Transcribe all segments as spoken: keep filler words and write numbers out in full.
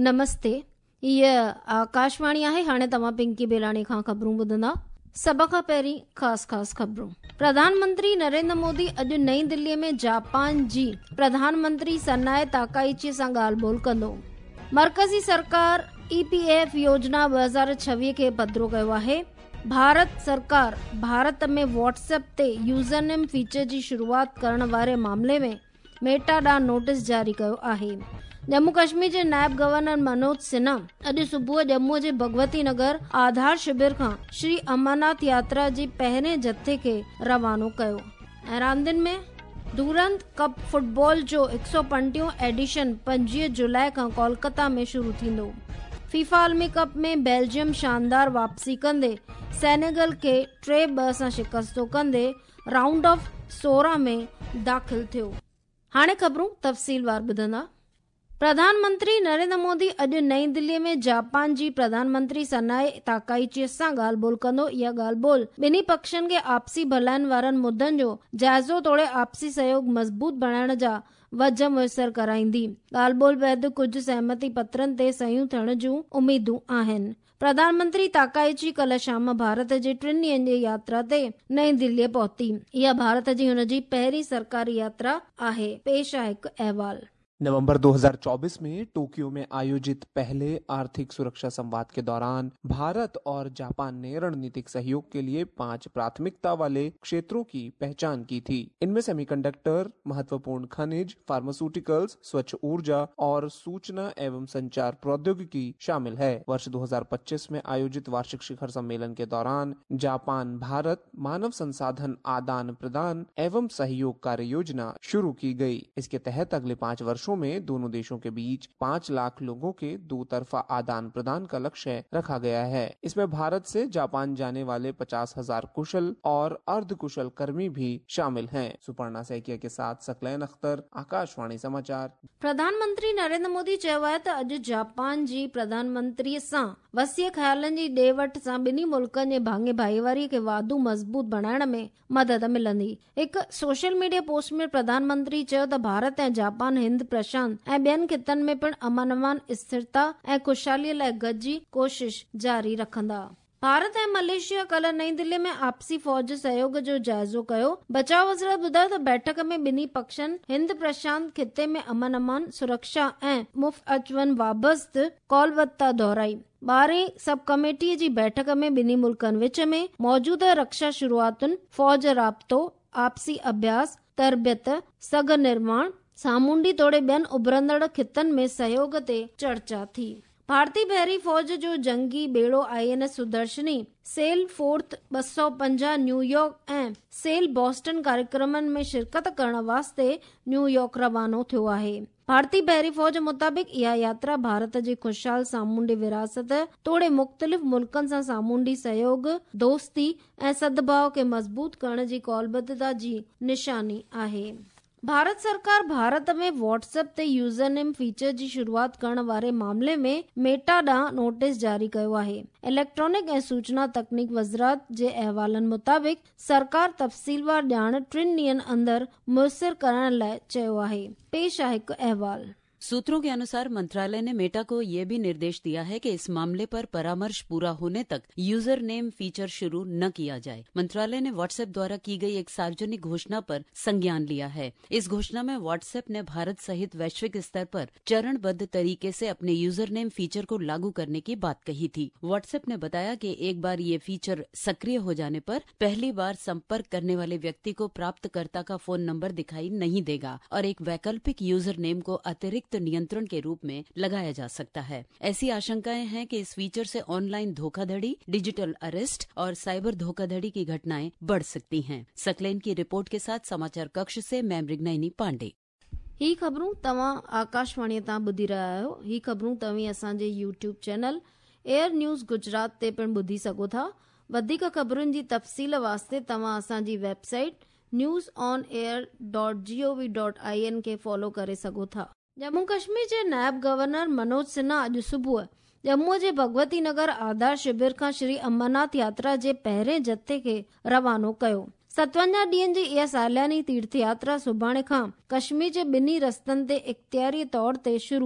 नमस्ते, ये आकाशवाणी आहे। हाणे तव्हां पिंकी बेलाणी खां ख़बरूं ॿुधंदा। सभ खां पहिरीं ख़ासि ख़ासि ख़बरूं। प्रधानमंत्री नरेंद्र मोदी अॼु नई दिल्लीअ में जापान जी प्रधानमंत्री सनाए ताकाइची सां ॻाल्हि ॿोल कंदो। मरकज़ी सरकार ई पी एफ योजना ॿ हज़ार छवीह खे पधिरो कयो आहे। भारत सरकार भारत में व्हाट्सएप ते यूज़र नेम फीचर जी शुरूआत करण वारे मामले में मेटा ॾांहुं नोटिस जारी कयो आहे। जम्मू कश्मीर जे नायब गवर्नर मनोज सिन्हा अॼु सुबुह जम्मू जे भगवती नगर आधार शिविर खां श्री अमरनाथ यात्रा जी पहिरें जथे खे रवानो कयो। ऐं रांदियुनि में दुरंत कप फुटबॉल जो हिकु सौ पंटीहों एडिशन पंजवीह जुलाई खां कोलकाता में शुरू थींदो। फीफा आलमी कप में बेल्जियम शानदार वापसी कंदे सेनेगल खे टे ॿ सां शिकस्तो कंदे राउंड ऑफ सोरहं में दाख़िल थियो। हाणे ख़बरूं तफ़सीलवार ॿुधंदा। प्रधानमंत्री नरेंद्र मोदी अॼु नई दिल्लीअ में जापान जी प्रधानमंत्री सनाए ताकाइची सां ॻाल्हि ॿोल कंदो। इहा ॻाल्हि ॿोल ॿिन्ही पक्षनि खे आपसी भलाइनि वारनि मुद्दनि जो जाइज़ो तोड़े आपसी सहयोग मज़बूत बणाइण जा वज मुयसर कराईंदी। ॻाल्हि ॿोल बैदि कुझु सहमति पत्रनि ते सहियूं थियण जूं उमीदूं आहिनि। प्रधानमंत्री ताकाइची कल्ह शाम भारत जे टिनि ॾींहंनि जी यात्रा ते नई दिल्लीअ पहुती। इहा भारत जी हुन जी पहिरीं सरकारी यात्रा आहे। पेश आहे हिकु अहवाल। नवंबर दो हज़ार चौबीस में टोक्यो में आयोजित पहले आर्थिक सुरक्षा संवाद के दौरान भारत और जापान ने रणनीतिक सहयोग के लिए पांच प्राथमिकता वाले क्षेत्रों की पहचान की थी। इनमें सेमीकंडक्टर, महत्वपूर्ण खनिज, फार्मास्यूटिकल्स, स्वच्छ ऊर्जा और सूचना एवं संचार प्रौद्योगिकी शामिल है। वर्ष दो हज़ार पच्चीस में आयोजित वार्षिक शिखर सम्मेलन के दौरान जापान भारत मानव संसाधन आदान प्रदान एवं सहयोग कार्य योजना शुरू की गई। इसके तहत अगले पांच वर्षों में दोनों देशों के बीच पाँच लाख लोगों के दो तरफा आदान प्रदान का लक्ष्य रखा गया है। इसमें भारत से जापान जाने वाले पचास हजार कुशल और अर्ध कुशल कर्मी भी शामिल हैं। सुपर्णा सैकिया के साथ सकलैन अख्तर, आकाशवाणी समाचार। प्रधानमंत्री नरेंद्र मोदी चयो आहे त अॼु जापान जी प्रधानमंत्री सां वसीअ ख़्यालनि जी ॾे वठि सां ॿिन्ही मुल्कनि जे भाङे भाईवारीअ खे वाधू मज़बूत बणाइण में मदद मिलंदी। हिकु सोशल मीडिया पोस्ट में प्रधानमंत्री चयो त भारत ऐं जापान हिंद प्रशांत ऐं ॿियनि खितनि में पिणु अमन अमान स्थिरता ऐं खुशहालीअ लाइ गॾिजी कोशिश जारी रखंदा। भारत ऐं मलेशिया कल्ह नई दिल्ली में आपसी फौज सहयोग जो जाइज़ो कयो। बचाव वज़ीर ॿुधायो त बैठक में ॿिन्ही पक्षनि हिंद प्रशांत खिते में अमन अमान, सुरक्षा ऐं मुफ़्त अचवञ बाबति कौलवत्ता दोहराई। ॿारहीं सब कमेटीअ जी बैठक में ॿिन्ही मुल्कनि विच में मौजूदा रक्षा शुरूआतुनि, फौज राब्तो, आपसी अभ्यास, तरबियत, सघ निर्माण, सामूंडी तोड़े ॿियनि उभरंदड़ खितनि में सहयोग ते चर्चा थी। भारतीय बहरी फौज जो जंगी बेड़ो आई एन एस सुदर्शनी सेल फोर्थ ॿ सौ पंजाह न्यूयॉर्क ऐं सेल बॉस्टन कार्यक्रमनि में शिरकत करण वास्ते न्यूयॉर्क रवानो थियो आहे। भारतीय बहरी फौज मुताबिक इहा यात्रा भारत जी खुशहाल सामूंडी विरासत तोड़े मुख़्तलिफ़ मुल्कनि सां सामूंडी सहयोग, दोस्ती ऐं सद्भाव खे मज़बूत करण जी कौलबद्धता जी निशानी आहे। भारत सरकार भारत में व्हाट्सएप ते यूज़र नेम फीचर जी शुरूआत करण वारे मामले में मेटा ॾांहुं नोटिस जारी कयो आहे। इलेक्ट्रॉनिक ऐं सूचना तकनीक वज़ारत जे अहवालनि मुताबिक सरकार तफ़सीलवार ॼाण टिनि ॾींहंनि अंदरि मुयसर करण लाइ चयो आहे। पेश आहे हिकु अहवाल। सूत्रों के अनुसार मंत्रालय ने मेटा को यह भी निर्देश दिया है कि इस मामले पर परामर्श पूरा होने तक यूजर नेम फीचर शुरू न किया जाए। मंत्रालय ने व्हाट्सएप द्वारा की गई एक सार्वजनिक घोषणा पर संज्ञान लिया है। इस घोषणा में व्हाट्सएप ने भारत सहित वैश्विक स्तर पर चरणबद्ध तरीके से अपने यूजर नेम फीचर को लागू करने की बात कही थी। व्हाट्सएप ने बताया कि एक बार ये फीचर सक्रिय हो जाने पर पहली बार संपर्क करने वाले व्यक्ति को प्राप्तकर्ता का फोन नंबर दिखाई नहीं देगा और एक वैकल्पिक यूजर नेम को अतिरिक्त नियंत्रण के रूप में लगाया जा सकता है। ऐसी आशंकाएं हैं कि इस फीचर से ऑनलाइन धोखाधड़ी, डिजिटल अरेस्ट और साइबर धोखाधड़ी की घटनाएं बढ़ सकती हैं। सकलेन की रिपोर्ट के साथ समाचार कक्ष से मैं मृगनयनी पांडे। ही ख़बरूं तव्हां आकाशवाणी तां ॿुधी रहिया आहियो। ही ख़बरूं तव्हीं असांजे YouTube channel Air News Gujarat ते पिणु ॿुधी सघो था। वधीक ख़बरुनि जी तफ़सील वास्ते तव्हां असांजी website News on Air dot G O V dot I N खे फॉलो करे सघो था। जम्मू कश्मीर जे नायब गवर्नर मनोज सिन्हा अॼु सुबुह जम्मू जे भगवती नगर आधार शिविर खां श्री अमरनाथ यात्रा जे पहिरें जथे खे रवानो कयो। सतवंजाह ॾींहनि जी इहा सालियानी तीर्थ यात्रा सुभाणे खां कश्मीर जे ॿिन्ही रस्तनि ते इख़्तियारी तौर ते शुरू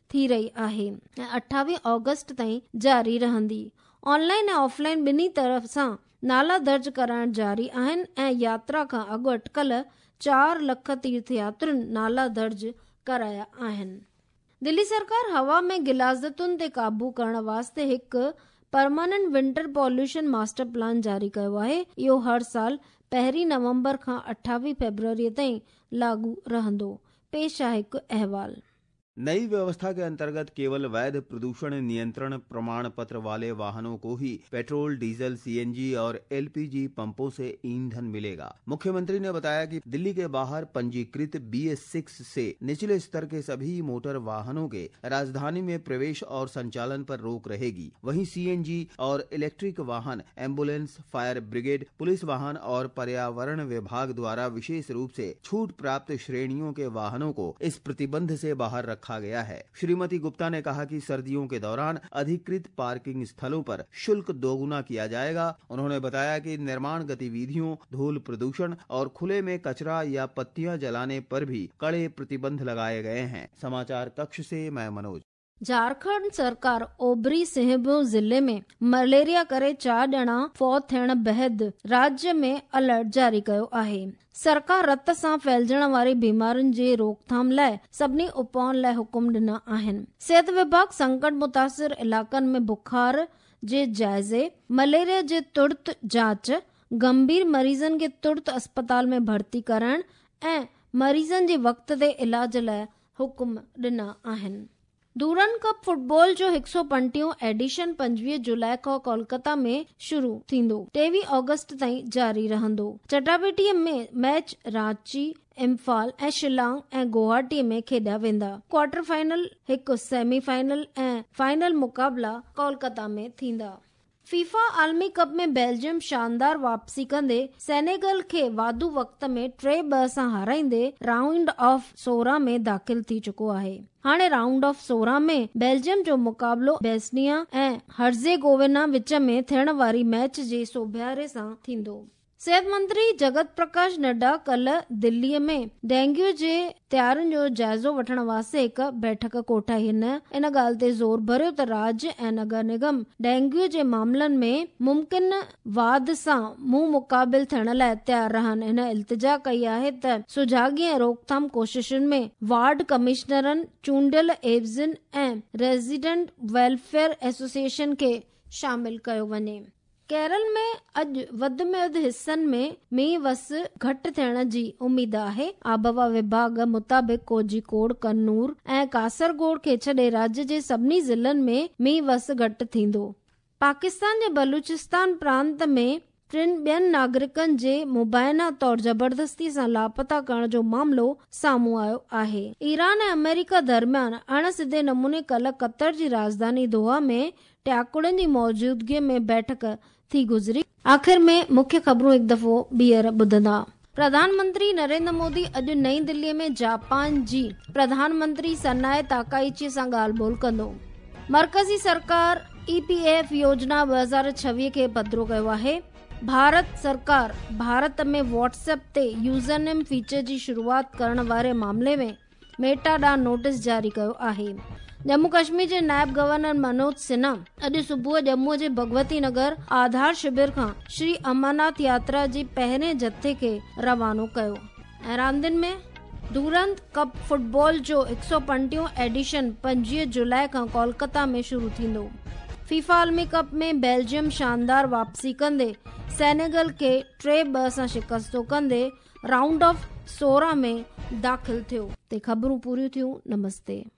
थी रही आहे ऐं अठावीह ऑगस्ट ताईं जारी रहंदी। ऑनलाइन ऐं ऑफलाइन ॿिन्ही तरफ़ सां नाला दर्ज कराइण जारी आहिनि ऐं यात्रा खां अॻु अटकल चार लख तीर्थयात्रियुनि नाला दर्ज कराया आहिनि। दिल्ली सरकार हवा में गिलाज़तुनि ते काबू करण वास्ते हिकु permanent winter pollution master plan जारी कयो आहे। इहो हर साल पहिरीं नवंबर खां अठावीह फरवरी ताईं लागू रहंदो। पेश आहे हिकु अहवाल। नई व्यवस्था के अंतर्गत केवल वैध प्रदूषण नियंत्रण प्रमाण पत्र वाले वाहनों को ही पेट्रोल, डीजल, सीएनजी और एलपीजी पंपों से ईंधन मिलेगा। मुख्यमंत्री ने बताया कि दिल्ली के बाहर पंजीकृत बी एस सिक्स से निचले स्तर के सभी मोटर वाहनों के राजधानी में प्रवेश और संचालन पर रोक रहेगी। वहीं सीएनजी और इलेक्ट्रिक वाहन, एम्बुलेंस, फायर ब्रिगेड, पुलिस वाहन और पर्यावरण विभाग द्वारा विशेष रूप से छूट प्राप्त श्रेणियों के वाहनों को इस प्रतिबंध से बाहर रखा गया है। श्रीमती गुप्ता ने कहा कि सर्दियों के दौरान अधिकृत पार्किंग स्थलों पर शुल्क दोगुना किया जाएगा। उन्होंने बताया कि निर्माण गतिविधियों, धूल प्रदूषण और खुले में कचरा या पत्तियां जलाने पर भी कड़े प्रतिबंध लगाए गए हैं। समाचार कक्ष से मैं मनोज। झारखंड सरकार ओभरी सिंहभूम जिले में मलेरिया करे चार ॼणा फौत थियण बैदि राज्य में अलर्ट जारी कयो आहे। सरकार रत सां फैलजण वारी बीमारियुनि जे रोकथाम लाइ सभिनी उपाउनि लाइ हुकुम ॾिना आहिनि। सिहत विभाग संकट मुतासिर इलाक़नि में बुखार जे जाइज़े, मलेरिया जे तुर्त जांच, गंभीर मरीज़नि खे तुर्त अस्पताल में भर्ती करण ऐं मरीज़नि जे वक़्त ते इलाज लाइ हुकुम ॾिना आहिनि। डूरन कप फुटबॉल जो हिकु सौ पंटीहों एडिशन पंजवीह जुलाई खां कोलकाता में शुरू थींदो, टेवीह अगस्त ताईं जारी रहंदो। चटाभेटीअ में मैच रांची, इम्फाल ऐं शिलांग ऐं गुवाहाटी में खेॾिया वेंदा। क्वार्टर फाइनल, हिकु सेमीफाइनल ऐं फाइनल मुकाबला कोलकाता में थींदा। फीफा आलमी कप में बेल्जियम शानदार वापसी कंदे सेनेगल खे वाधू वक़्त में टे ॿ सां हाराईंदे राउंड ऑफ सोरहं में दाख़िल थी चुको आहे। हाणे राउंड ऑफ सोरहं में बेल्जियम जो मुकाबलो बोस्निया ऐं हर्ज़ेगोविना विच में थियण वारी मैच जे सोभियारे सां थींदो। सेहत मंत्री जगत प्रकाश नड्डा कल दिल्लीअ में डेंगू जे तैयारियुनि जो जाइज़ो वठण वास्ते हिकु बैठक कोठाई। हिन इन ॻाल्हि ते ज़ोर भरियो त राज्य ऐं नगर निगम डेंगू जे मामलनि में मुमकिन वाध सां मुंहुं मुक़ाबिल थियण लाइ तयार रहनि। हिन इल्तिजा कई आहे त सुजाॻी ऐं रोकथाम कोशिशुनि में वार्ड कमिश्नरनि, चूंडियल एब्ज़िन ऐं रेज़िडेंट वेलफेयर एसोसिएशन खे शामिल कयो वञे। केरल में अॼु वधि में वधि हिस्सनि में मींहुं वस घटि थियण जी उमीद आहे। आबहवा विभाग मुताबिक़ कोझिकोड, कन्नूर ऐं कासरगोड खे छॾे राज्य जे सभिनी ज़िलनि में मींहुं वस घटि थींदो। पाकिस्तान जे बलूचिस्तान प्रांत में टिनि ॿियनि नागरिकनि जे मुबैना तौर जबरदस्ती सां लापता करण जो मामलो साम्हूं आयो आहे। ईरान ऐं अमेरिका दरमियान अणसिधे नमूने कल कतर जी राजधानी दोहा में ट्याकुड़नि जी मौजूदगीअ में बैठक थी गुज़री। आख़िर में मुख्य ख़बरूं हिकु दफ़ो ॿीहर ॿुधंदा। प्रधानमंत्री नरेंद्र मोदी अॼु नई दिल्लीअ में जापान जी प्रधानमंत्री सनाए ताकाइची सां ॻाल्हि ॿोल कंदो। मर्कज़ी सरकार ई पी एफ योजना ॿ हज़ार छवीह खे पधिरो कयो आहे। भारत सरकार भारत में व्हाट्सएप ते यूज़र नेम फीचर जी शुरूआति करण वारे मामले में मेटा ॾांहुं नोटिस जारी कयो आहे। जम्मू कश्मीर जे नायब गवर्नर मनोज सिन्हा अॼु सुबुह जम्मू जे भगवती नगर आधार शिविर खां श्री अमरनाथ यात्रा जी पहिरें जथे खे रवानो कयो। ऐं रांदियुनि में डूरंत कप फुटबॉल जो हिकु सौ पंटीहों एडिशन पंजवीह जुलाई खां कोलकाता में शुरू थींदो। फीफा आलमी कप में बेल्जियम शानदार वापसी कंदे सेनेगल खे टे ॿ सां शिकस्तो कंदे राउंड ऑफ सोरहं में दाख़िल थियो। ते ख़बरूं पूरियूं थियूं। नमस्ते।